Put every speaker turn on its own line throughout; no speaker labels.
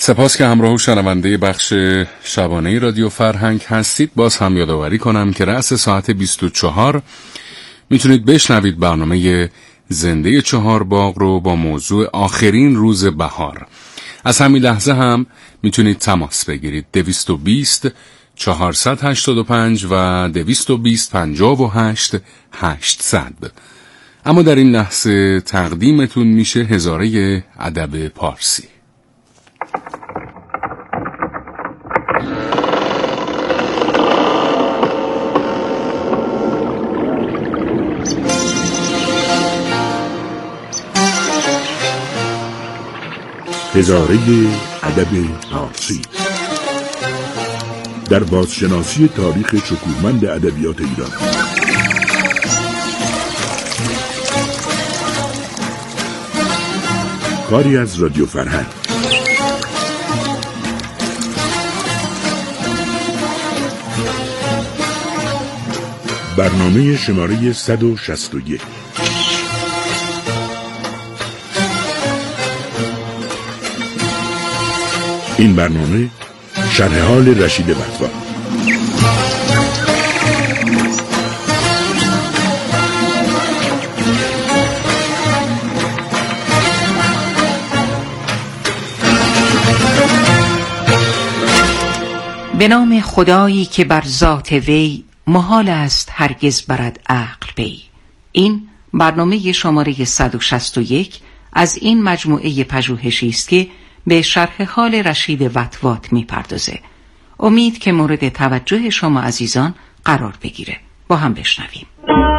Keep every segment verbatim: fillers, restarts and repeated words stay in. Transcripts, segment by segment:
سپاس که همراه و شنونده بخش شبانه رادیو فرهنگ هستید. باز هم یادآوری کنم که رأس ساعت بیست و چهار میتونید بشنوید برنامه زنده چهار باغ رو با موضوع آخرین روز بهار. از همین لحظه هم میتونید تماس بگیرید دویست و بیست چهارصد و هشتاد و پنج و دویست و بیست پنجاه و هشت هشتصد. اما در این لحظه تقدیمتون میشه هزاره ادب پارسی.
هزاره ادب پارسی در بازشناسی تاریخ شکوهمند ادبیات ایران. کاری از رادیو فرهنگ. برنامه شماره صد و شصت و یک. این برنامه شرح حال رشید وطواط.
به نام خدایی که بر ذات وی محال است هرگز برد عقل پی. این برنامه شماره صد و شصت و یک از این مجموعه پژوهشی است که به شرح حال رشید وطواط میپردازه. امید که مورد توجه شما عزیزان قرار بگیره. با هم بشنویم.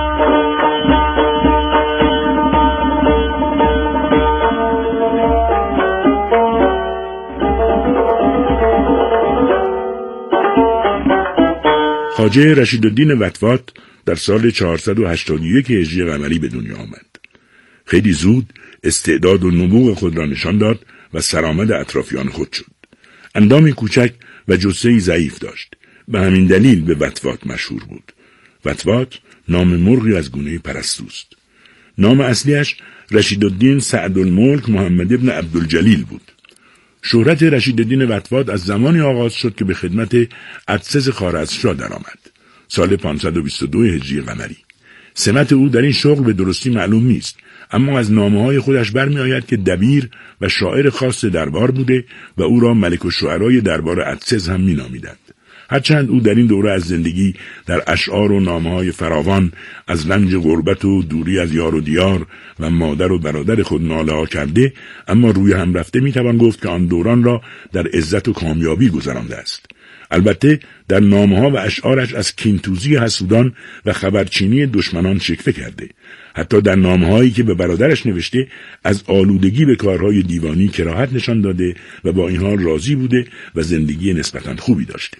خواجه رشیدالدین وطواط در سال چهارصد و هشتاد و یک هجری قمری به دنیا آمد. خیلی زود استعداد و نبوغ خود را نشان داد و سرآمد اطرافیان خود شد. اندامی کوچک و جثه‌ای ضعیف داشت. به همین دلیل به وطواط مشهور بود. وطواط نام مرغی از گونه پرستوست. نام اصلیش رشیدالدین سعدالملک محمد ابن عبدالجلیل بود. شهرت رشیدالدین وطواط از زمانی آغاز شد که به خدمت ارتسز خوارزمشاه درآمد. سال پانصد و بیست و دو هجری قمری. سمت او در این شغل به درستی معلوم نیست، اما از نامه‌های خودش برمی آید که دبیر و شاعر خاص دربار بوده و او را ملک الشعرای دربار ارتسز هم می نامیدند. هرچند او در این دوره از زندگی در اشعار و نامه‌های فراوان از رنج غربت و دوری از یار و دیار و مادر و برادر خود ناله‌ها کرده، اما روی هم رفته می توان گفت که آن دوران را در عزت و کامیابی گذرانده است. البته در نامه‌ها و اشعارش از کینتوزی حسودان و خبرچینی دشمنان شکوه کرده. حتی در نامه‌هایی که به برادرش نوشته از آلودگی به کارهای دیوانی کراهت نشان داده و با این حال راضی بوده و زندگی نسبتاً خوبی داشته.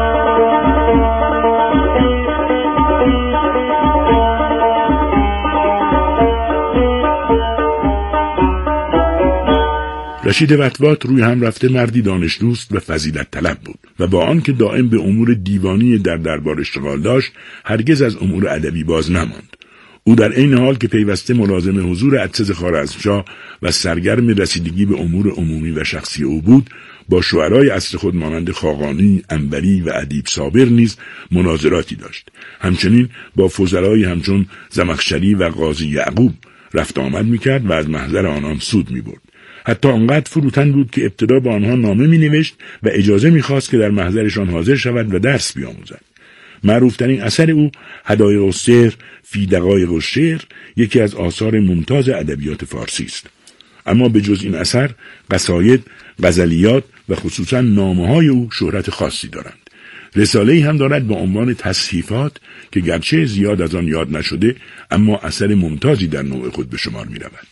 رشید وطواط روی هم رفته مردی دانشدوست و فضیلت طلب بود و با آنکه دائم به امور دیوانی در دربار اشتغال داشت، هرگز از امور ادبی باز نماند. او در عین حال که پیوسته ملازم حضور ارتسز خوارزمشاه و سرگرم رسیدگی به امور عمومی و شخصی او بود، با شعرای عصر خود مانند خاقانی، انبری و ادیب صابر نیز مناظراتی داشت. همچنین با فضلایی همچون زمخشری و قاضی یعقوب رفت آمد میکرد و از محضر آنان سود میبرد. حتی آنقدر فروتن بود که ابتدا با آنها نامه می نوشت و اجازه می خواست که در محضرشان حاضر شود و درس بیاموزد. معروفترین اثر او هدایق السحر فی دقایق الشعر یکی از آثار ممتاز ادبیات فارسی است. اما به جز این اثر قصاید، غزلیات و خصوصا نامه‌های او شهرت خاصی دارند. رساله‌ای هم دارد با عنوان تصحیفات که گرچه زیاد از آن یاد نشده اما اثر ممتازی در نوع خود به شمار می رود.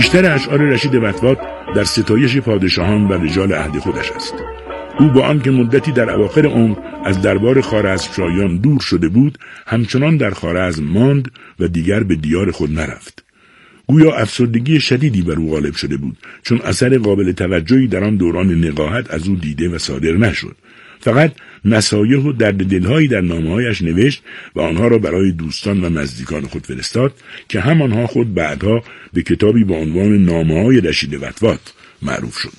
بیشتر اشعار رشید وطواط در ستایش پادشاهان و رجال عهد خودش است. او با آنکه مدتی در اواخر عمر از دربار خوارزمشاهیان دور شده بود، همچنان در خوارزم ماند و دیگر به دیار خود نرفت. گویا افسردگی شدیدی بر او غالب شده بود، چون اثر قابل توجهی در آن دوران نقاهت از او دیده و صادر نشد. فقط نصایح و درد دلهایی در نامه‌هایش نوشت و آنها را برای دوستان و نزدیکان خود فرستاد که همانها خود بعدها به کتابی با عنوان نامه‌های رشید وطواط معروف شد.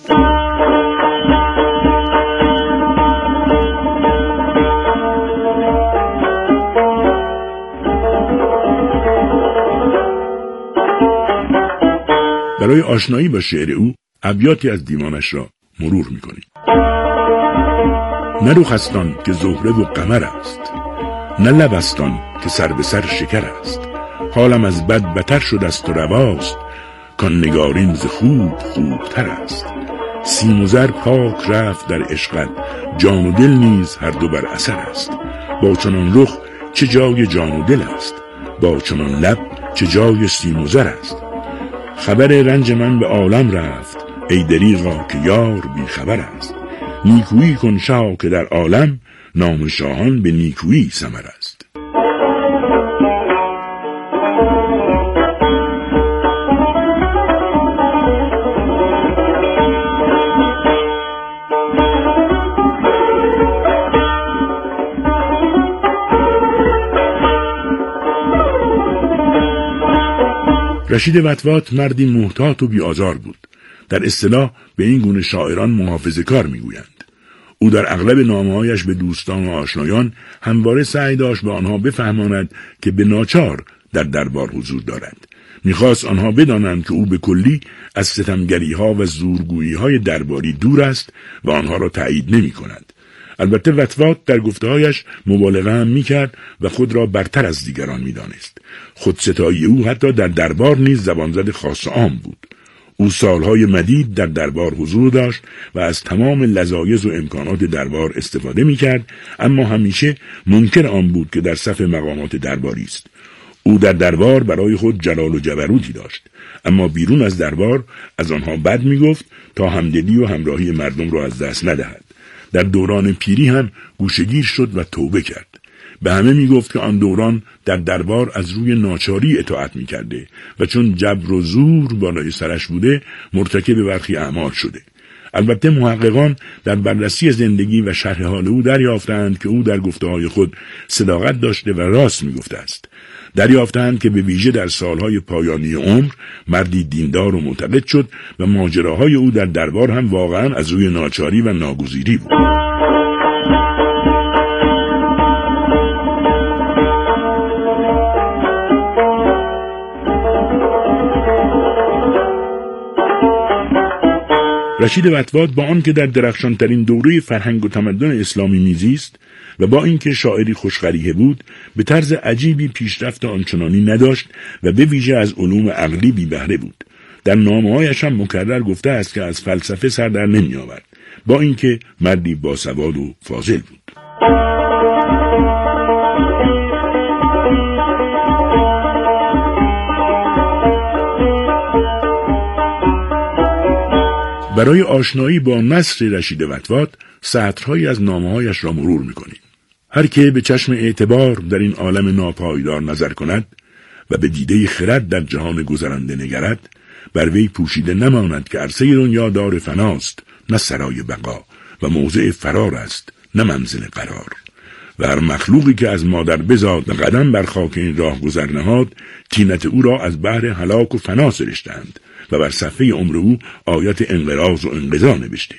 برای آشنایی با شعر او ابیاتی از دیوانش را مرور می‌کنیم. نه رخستان که زهره و قمر است، نه لبستان که سر به سر شکر است. حالم از بد بتر شد است و رواست، کان نگارین ز خوب خوبتر است. سیم و زر پاک رفت در عشقت، جان و دل نیز هر دو بر اثر است. با چنان رخ چه جای جان و دل است، با چنان لب چه جای سیم و زر است. خبر رنج من به عالم رفت، ای دریغا که یار بی خبر است. نیکویی کن شاه که در عالم، نام شاهان به نیکویی ثمر است. رشید وطواط مردی محتاط و بی‌آزار بود. در اصطلاح به این گونه شاعران محافظه‌کار می‌گویند. او در اغلب نامه‌هایش به دوستان و آشنایان همواره سعی داشت به آنها بفهماند که به ناچار در دربار حضور دارند. می‌خواست آنها بدانند که او به کلی از ستمگری‌ها و زورگویی‌های درباری دور است و آنها را تایید نمی‌کند. البته وطواط در گفته‌هایش مبالغه هم می‌کرد و خود را برتر از دیگران می‌دانست. خودستایی او حتی در دربار نیز زبانزد خاص عام بود. او سالهای مدید در دربار حضور داشت و از تمام لذایذ و امکانات دربار استفاده می‌کرد، اما همیشه منکر آن بود که در صف مقامات درباری است. او در دربار برای خود جلال و جبروتی داشت، اما بیرون از دربار از آنها بد می‌گفت تا همدلی و همراهی مردم را از دست ندهد. در دوران پیری هم گوشه‌گیر شد و توبه کرد. به همه می گفت که آن دوران در دربار از روی ناچاری اطاعت می کرده و چون جبر و زور بالای سرش بوده مرتکب برخی اعمال شده. البته محققان در بررسی زندگی و شرح حال او دریافتند که او در گفته‌های خود صداقت داشته و راست می گفته است. دریافتند که به ویژه در سالهای پایانی عمر مردی دیندار و معتقد شد و ماجراهای او در دربار هم واقعا از روی ناچاری و ناگزیری بود. رشید وطواط با آنکه در درخشانترین دوره فرهنگ و تمدن اسلامی میزیست و با اینکه شاعری خوش‌قریحه بود، به طرز عجیبی پیشرفت آنچنانی نداشت و به ویژه از علوم عقلی بی بهره بود. در نامه‌هایش هم مکرر گفته است که از فلسفه سر در نمی آورد، با اینکه مردی باسواد و فاضل بود. برای آشنایی با نثر رشید وطواط سطرهایی از نامه‌هایش را مرور می‌کنیم. هر که به چشم اعتبار در این عالم ناپایدار نظر کند و به دیده خرد در جهان گذرنده نگرد، بر وی پوشیده نماند که عرصه دنیا دار فناست نه سرای بقا و موضع فرار است نه منزل قرار. و هر مخلوقی که از مادر بزاد و قدم بر خاک این راه گذر نهاد، طینت او را از بحر هلاک و فنا سرشتند و بر صفحه عمر او آیت انقراض و انقضا نوشته.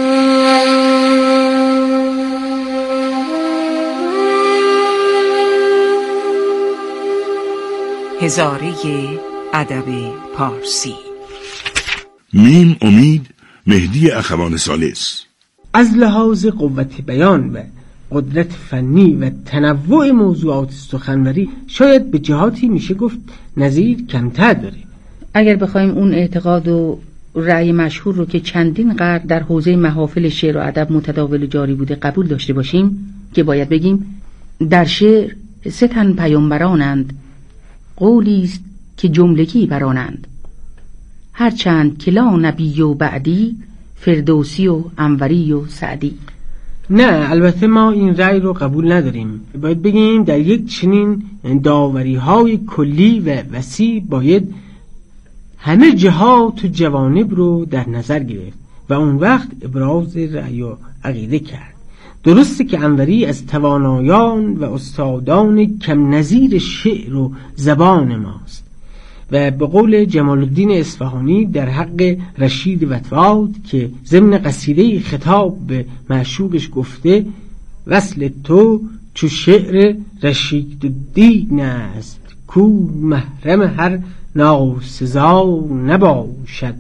هزاره ادب پارسی.
میم امید مهدی اخوان ثالث.
از لحاظ قوت بیان و قدرت فنی و تنوع موضوعات سخنوری شاید به جهاتی میشه گفت نظیر کمتر داره.
اگر بخوایم اون اعتقاد و رأی مشهور رو که چندین قرن در حوزه محافل شعر و ادب متداول و جاری بوده قبول داشته باشیم، که باید بگیم در شعر سه تن پیامبرانند، قولی است که جملگی برانند. هرچند کلا نبی و بعدی، فردوسی و انوری و سعدی.
نه، البته ما این رأی رو قبول نداریم. باید بگیم در یک چنین داوری های کلی و وسیع باید همه جهات و جوانب رو در نظر گرفت و اون وقت ابراز رأی و عقیده کرد. درسته که انوری از توانایان و استادان کم نظیر شعر و زبان ماست و به قول جمال الدین اصفهانی در حق رشید وطواد که ضمن قصیده خطاب به معشوقش گفته: وصل تو چو شعر رشید الدین است، کو محرم هر ناسزا نباشد.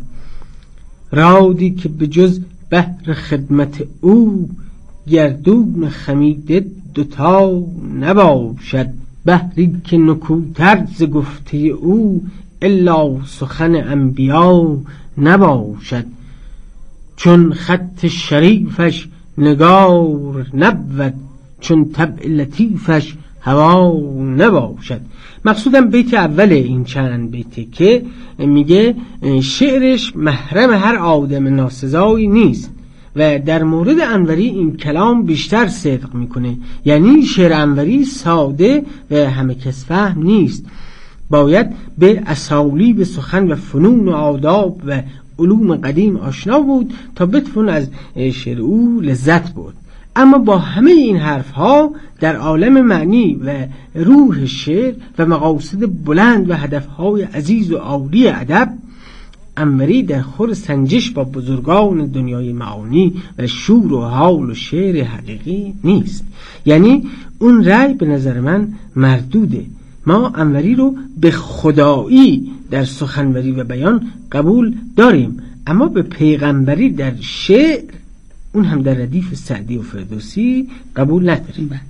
رادی که به جز بهر خدمت او، گردون خمیده دوتا نباشد. بحری که نکوتر ز گفته او، الا سخن انبیا نباشد. چون خط شریفش نگار نبود، چون طبع لطیفش هوا نباشد. مقصودم بیت اول این چند بیته که میگه شعرش محرم هر آدم ناسزایی نیست و در مورد انوری این کلام بیشتر صدق میکنه. یعنی شعر انوری ساده و همه کس فهم نیست، باید به اسالیب سخن و فنون و آداب و علوم قدیم آشنا بود تا بتون از شعر او لذت بود. اما با همه این حرفها در عالم معنی و روح شعر و مقاصد بلند و هدفهای عزیز و عالی ادب، انوری در خور سنجش با بزرگان دنیای معانی و شور و حال و شعر حقیقی نیست. یعنی اون رأی به نظر من مردوده. ما انوری رو به خدایی در سخنوری و بیان قبول داریم، اما به پیغمبری در شعر، اون هم در ردیف سعدی و فردوسی، قبول نداریم.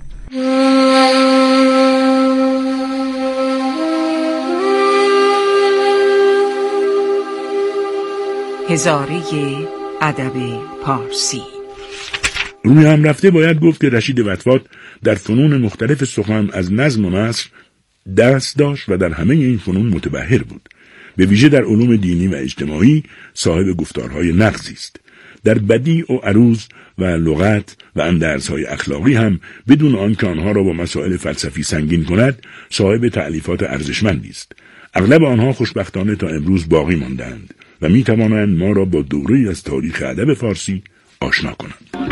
هزاره ادب پارسی.
روی هم رفته باید گفت که رشید وطواد در فنون مختلف سخن از نظم و نثر دست داشت و در همه این فنون متبحر بود. به ویژه در علوم دینی و اجتماعی صاحب گفتارهای نغزی است. در بدیع و عروض و لغت و اندرزهای اخلاقی هم بدون آنکه آنها را با مسائل فلسفی سنگین کند صاحب تألیفات ارزشمندی است. اغلب آنها خوشبختانه تا امروز باقی ماندند و می توانند ما را با دوره‌ای از تاریخ ادب فارسی آشنا کنند.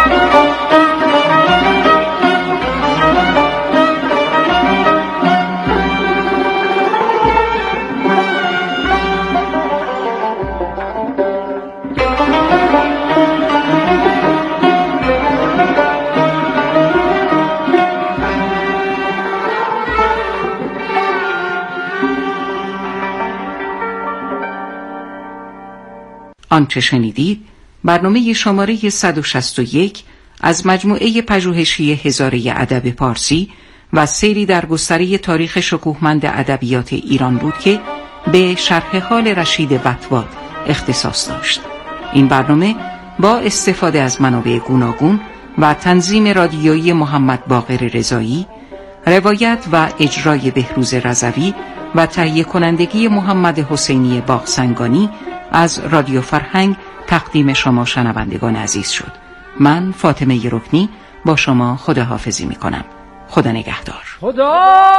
آنچه شنیدید برنامه شماره صد و شصت و یک از مجموعه پژوهشی هزاره ادب پارسی و سیری در گستره تاریخ شکوهمند ادبیات ایران بود که به شرح حال رشید وطواد اختصاص داشت. این برنامه با استفاده از منابع گوناگون و تنظیم رادیویی محمد باقر رضایی، روایت و اجرای بهروز رضوی و تهیه کنندگی محمد حسینی باغسنگانی از رادیو فرهنگ تقدیم شما شنوندگان عزیز شد. من فاطمه رکنی با شما خداحافظی می کنم. خدا نگهدار.
خدا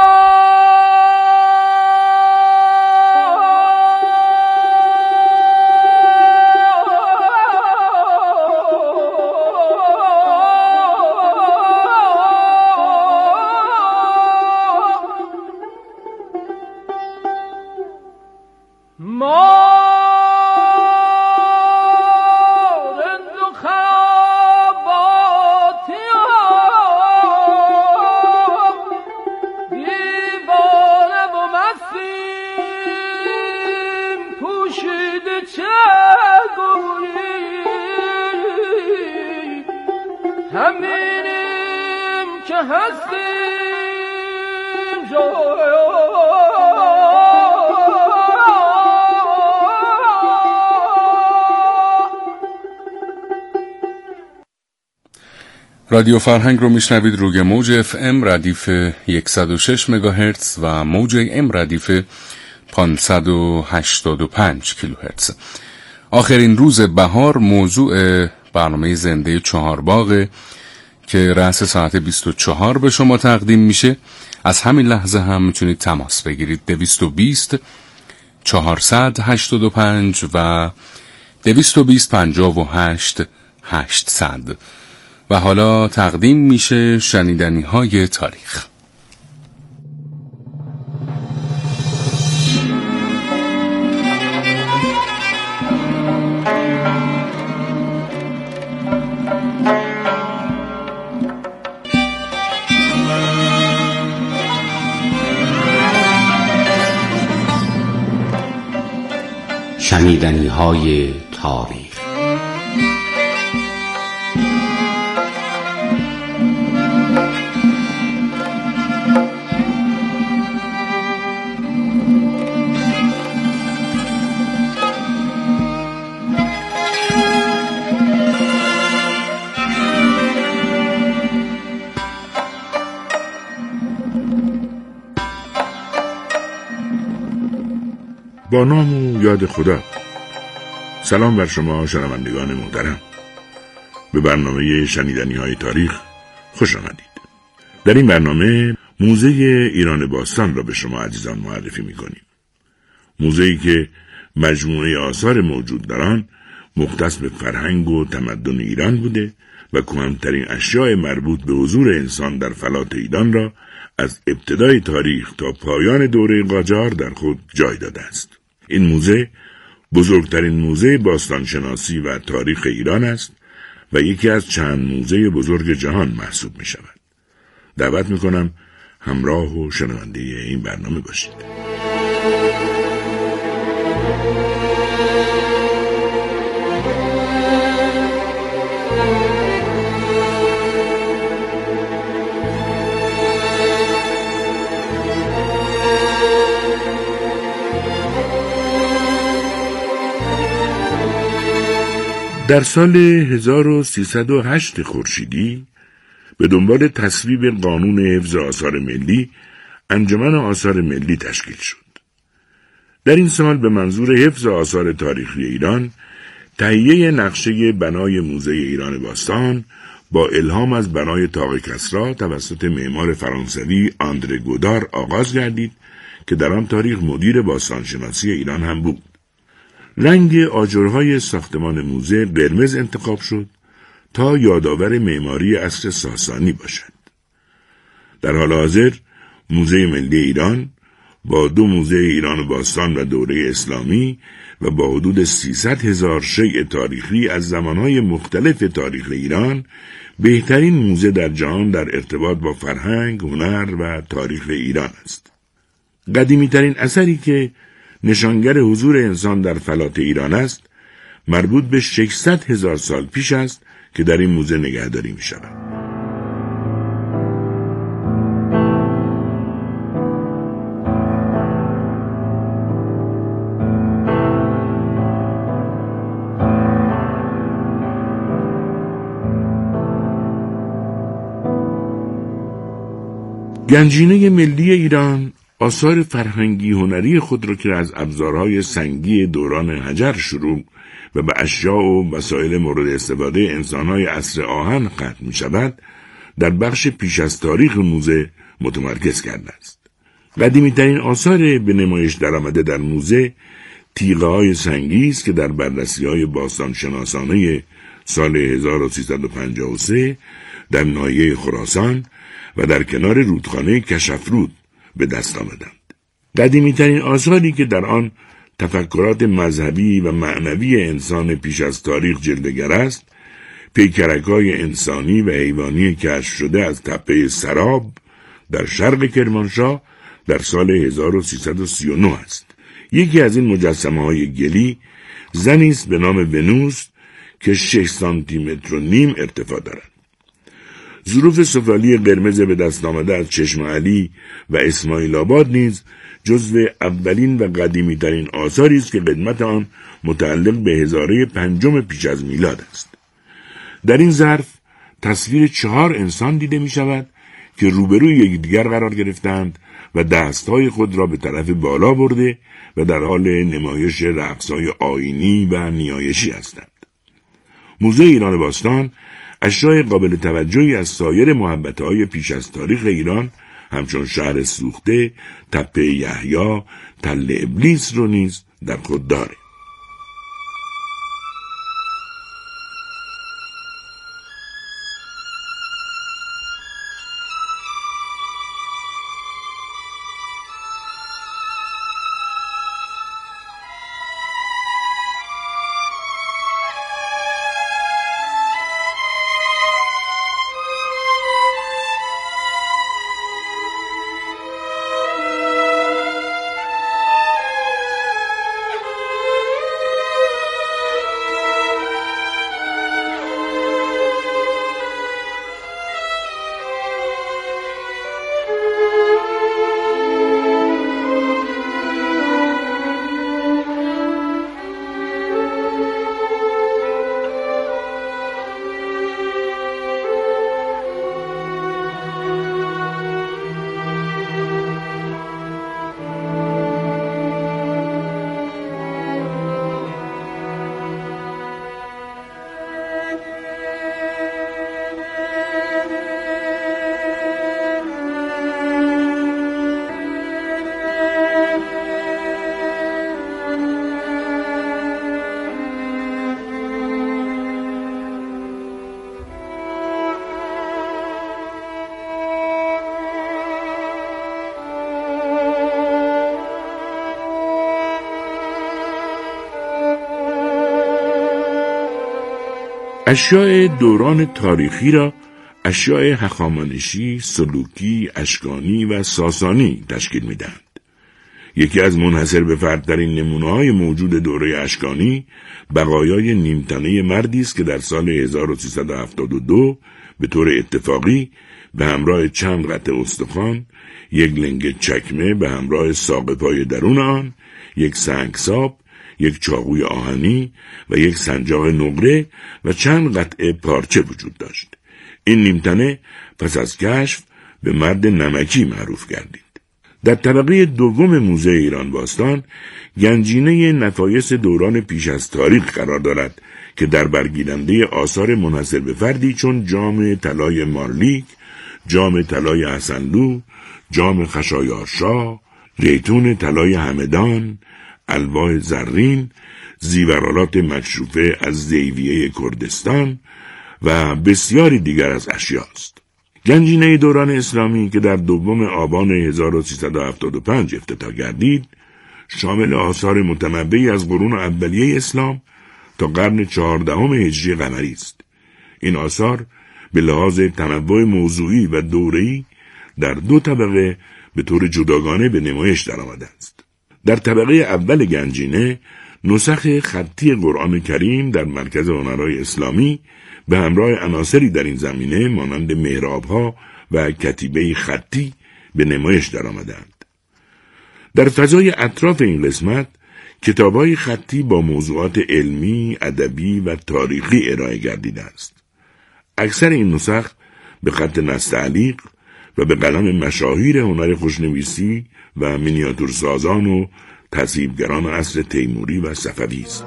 همینیم که هستیم
رادیو فرهنگ رو میشنوید روی موج اف ام ردیف صد و شش مگاهرتز و موج ام ردیف پانصد و هشتاد و پنج کیلوهرتز. آخرین روز بهار موضوع برنامه زنده چهارباغ که رأس ساعت بیست و چهار به شما تقدیم میشه. از همین لحظه هم میتونید تماس بگیرید دویست و بیست چهارصد هشتاد و پنج و دویست و بیست پنجاه و هشت هشتصد. و حالا تقدیم میشه شنیدنی های تاریخ.
شنیدنی های تاریخ.
با نام و یاد خدا. سلام بر شما شنوندگان محترم. به برنامه شنیدنی های تاریخ خوش آمدید. در این برنامه موزه ایران باستان را به شما عزیزان معرفی می‌کنیم. موزه‌ای که مجموعه آثار موجود در آن مختص به فرهنگ و تمدن ایران بوده و کهن‌ترین اشیاء مربوط به حضور انسان در فلات ایران را از ابتدای تاریخ تا پایان دوره قاجار در خود جای داده است. این موزه بزرگترین موزه باستانشناسی و تاریخ ایران است و یکی از چند موزه بزرگ جهان محسوب می شود. دعوت می کنم همراه و شنونده این برنامه باشید. در سال هزار و سیصد و هشت خورشیدی به دنبال تصویب قانون حفظ آثار ملی انجمن آثار ملی تشکیل شد. در این سال به منظور حفظ آثار تاریخی ایران تهیه نقشه بنای موزه ایران باستان با الهام از بنای طاق کسری توسط معمار فرانسوی آندره گودار آغاز گردید که در آن تاریخ مدیر باستانشناسی ایران هم بود. رنگ آجرهای ساختمان موزه قرمز انتخاب شد تا یادآور معماری عصر ساسانی باشد. در حال حاضر موزه ملی ایران با دو موزه ایران باستان و دوره اسلامی و با حدود سیصد هزار شیء تاریخی از زمانهای مختلف تاریخ ایران بهترین موزه در جهان در ارتباط با فرهنگ، هنر و تاریخ ایران است. قدیمی‌ترین اثری که نشانگر حضور انسان در فلات ایران است مربوط به ششصد هزار سال پیش است که در این موزه نگهداری می شود. گنجینه ملی ایران آثار فرهنگی هنری خود را که از ابزارهای سنگی دوران حجر شروع و به اشیاء و وسایل مورد استفاده انسانهای عصر آهن ختم می شود در بخش پیش از تاریخ موزه متمرکز کرده است. قدیمی‌ترین آثار به نمایش درآمده در موزه تیغه‌های سنگی است که در بررسی‌های باستانشناسانه سال هزار و سیصد و پنجاه و سه در ناحیه خراسان و در کنار رودخانه کشفرود به دست آمدند. قدیمی‌ترین آثاری که در آن تفکرات مذهبی و معنوی انسان پیش از تاریخ جلوه‌گر است، پیکرک‌های انسانی و حیوانی کشف شده از تپه سراب در شرق کرمانشاه در سال هزار و سیصد و سی و نه است. یکی از این مجسمه‌های گلی زنی است به نام ونوس که شش سانتی متر و نیم ارتفاع دارد. ظروف سفالی قرمز به دست آمده از چشم علی و اسماعیل آباد نیز جزو اولین و قدیمی ترین آثاری است که قدمت آن متعلق به هزاره پنجم پیش از میلاد است. در این ظرف تصویر چهار انسان دیده می شود که روبروی یکدیگر قرار گرفتند و دستهای خود را به طرف بالا برده و در حال نمایش رقص‌های آیینی و نیایشی هستند. موزه ایران باستان اشیاء قابل توجهی از سایر محبت‌های پیش از تاریخ ایران همچون شهر سوخته، تپه یحیی، تل ابلیس رو نیز در خود داره. اشیاء دوران تاریخی را اشیاء هخامنشی، سلوکی، اشکانی و ساسانی تشکیل می‌دهند. یکی از منحصر به فردترین نمونه‌های موجود دوره اشکانی بقایای نیمتنه مردی است که در سال هزار و سیصد و هفتاد و دو به طور اتفاقی به همراه چند قطعه استخوان، یک لنگه چکمه به همراه ساق پای درون آن، یک سنگساب، یک چاقوی آهنی و یک سنجاق نقره و چند قطعه پارچه وجود داشت. این نیمتنه پس از کشف به مرد نمکی معروف گردید. در طبقه دوم موزه ایران باستان گنجینه نفایس دوران پیش از تاریخ قرار دارد که در برگیرنده آثار منحصر به فردی چون جام طلای مارلیک، جام طلای حسنلو، جام خشایارشاه، زیتون طلای همدان، الواح زرین، زیورالات مکشوفه از زیویه کردستان و بسیاری دیگر از اشیاست. گنجینه دوران اسلامی که در دوم آبان هزار و سیصد و هفتاد و پنج افتتاح گردید، شامل آثار متنوعی از قرون اولیه اسلام تا قرن چهاردهم هجری قمری است. این آثار به لحاظ تنوع موضوعی و دوره‌ای در دو طبقه به طور جداگانه به نمایش درآمده است. در طبقه اول گنجینه نسخ خطی قرآن کریم در مرکز هنرهای اسلامی به همراه عناصری در این زمینه مانند محراب‌ها و کتیبه خطی به نمایش درآمدند. در فضای اطراف این قسمت کتاب‌های خطی با موضوعات علمی، ادبی و تاریخی ارائه گردیده است. اکثر این نسخ به خط نستعلیق و به قلم مشاهیر هنر خوشنویسی و مینیاتورسازان و تصویبگران عصر تیموری و صفوی است.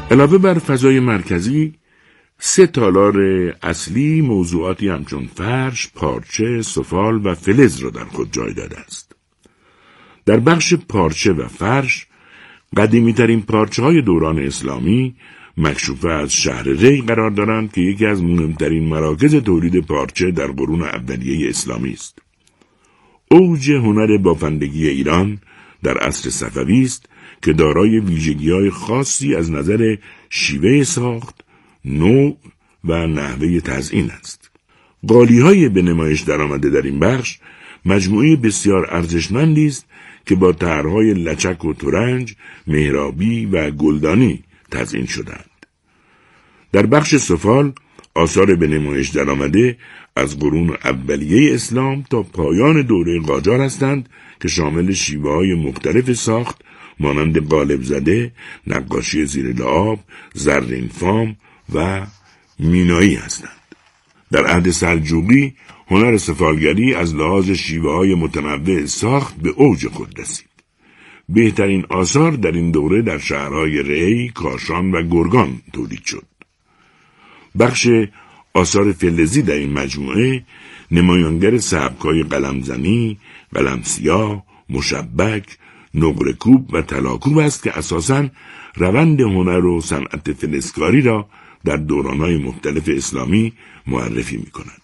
علاوه بر فضای مرکزی، سه تالار اصلی موضوعاتی همچون فرش، پارچه، سفال و فلز را در خود جای داده است. در بخش پارچه و فرش، قدیمی ترین پارچه های دوران اسلامی مکشوفه از شهر ری قرار دارند که یکی از مهمترین مراکز تولید پارچه در قرون اولیه اسلامی است. اوج هنر بافندگی ایران در عصر صفوی است که دارای ویژگی‌های خاصی از نظر شیوه ساخت، نوع و نحوه تزیین است. قالی‌های به نمایش درآمده در این بخش مجموعه بسیار ارزشمندی است که با طرح‌های لچک و ترنج، محرابی و گلدانی تزیین شدند. در بخش سفال، آثار به نمایش درآمده از قرون اولیه اسلام تا پایان دوره قاجار هستند که شامل شیوه‌های مختلف ساخت مانند قالب زده، نقاشی زیر لعاب، زرین فام و مینایی هستند. در عهد سلجوقی هنر سفالگری از لحاظ شیوه‌های متنوع ساخت به اوج خود رسید. بهترین آثار در این دوره در شهرهای ری، کاشان و گرگان تولید شد. بخش آثار فلزی در این مجموعه نمایانگر سبک‌های قلمزنی، قلم سیاه، مشبک، نقره‌کوب و طلاکوب است که اساساً روند هنر و صنعت فلزکاری را در دوران‌های مختلف اسلامی معرفی می‌کنند.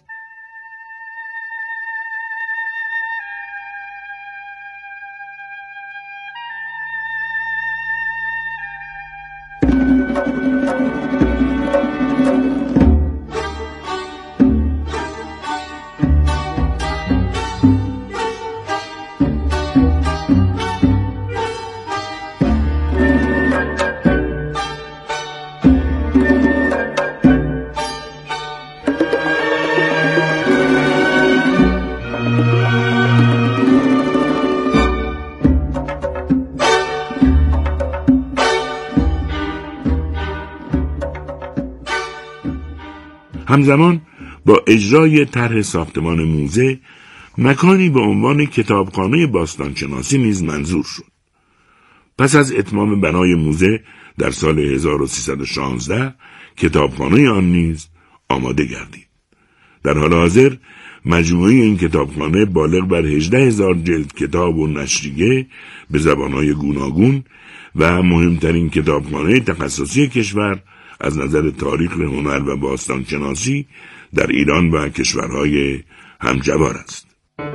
همزمان با اجرای طرح ساختمان موزه، مکانی به عنوان کتابخانه باستانشناسی نیز منظور شد. پس از اتمام بنای موزه در سال هزار و سیصد و شانزده، کتابخانه آن نیز آماده گردید. در حال حاضر مجموعه این کتابخانه بالغ بر هجده هزار جلد کتاب و نشریه به زبانهای گوناگون و مهمترین کتابخانه تخصصی کشور از نظر تاریخ هنر و باستانشناسی در ایران و کشورهای همجوار است.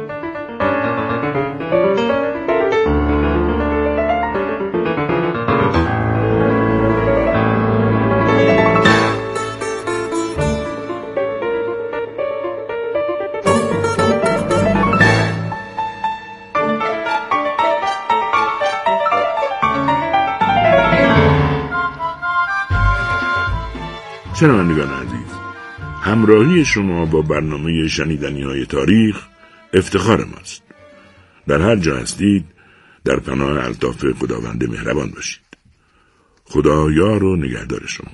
شنوندگان عزیز، همراهی شما با برنامه شنیدنی های تاریخ افتخار ماست. در هر جا هستید در پناه الطاف خداوند مهربان باشید. خدا یار و نگهدار شما.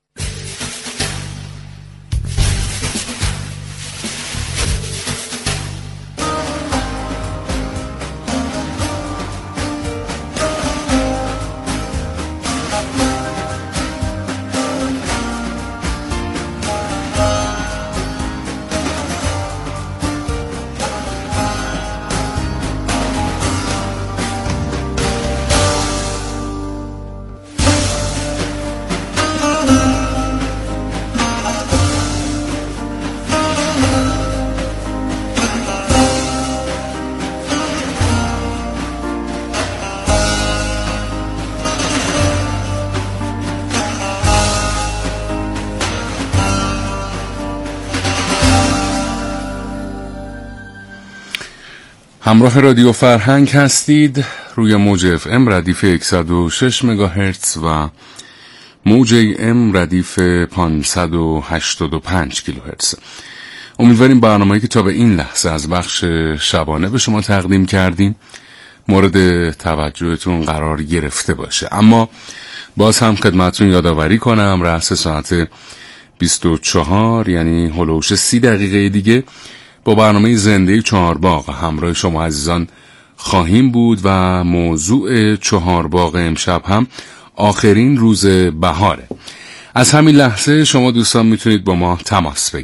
همراه رادیو فرهنگ هستید روی موج اف ام ردیف صد و شش مگاهرتز و موج ام ردیف پانصد و هشتاد و پنج کیلوهرتز. امیدواریم برنامه‌ای که تا به این لحظه از بخش شبانه به شما تقدیم کردیم مورد توجهتون قرار گرفته باشه. اما باز هم خدمتتون یادآوری کنم رأس ساعت بیست و چهار یعنی هلوش سی دقیقه دیگه با برنامه زنده چهارباغ همراه شما عزیزان خواهیم بود و موضوع چهارباغ امشب هم آخرین روز بهاره. از همین لحظه شما دوستان میتونید با ما تماس بگیرید.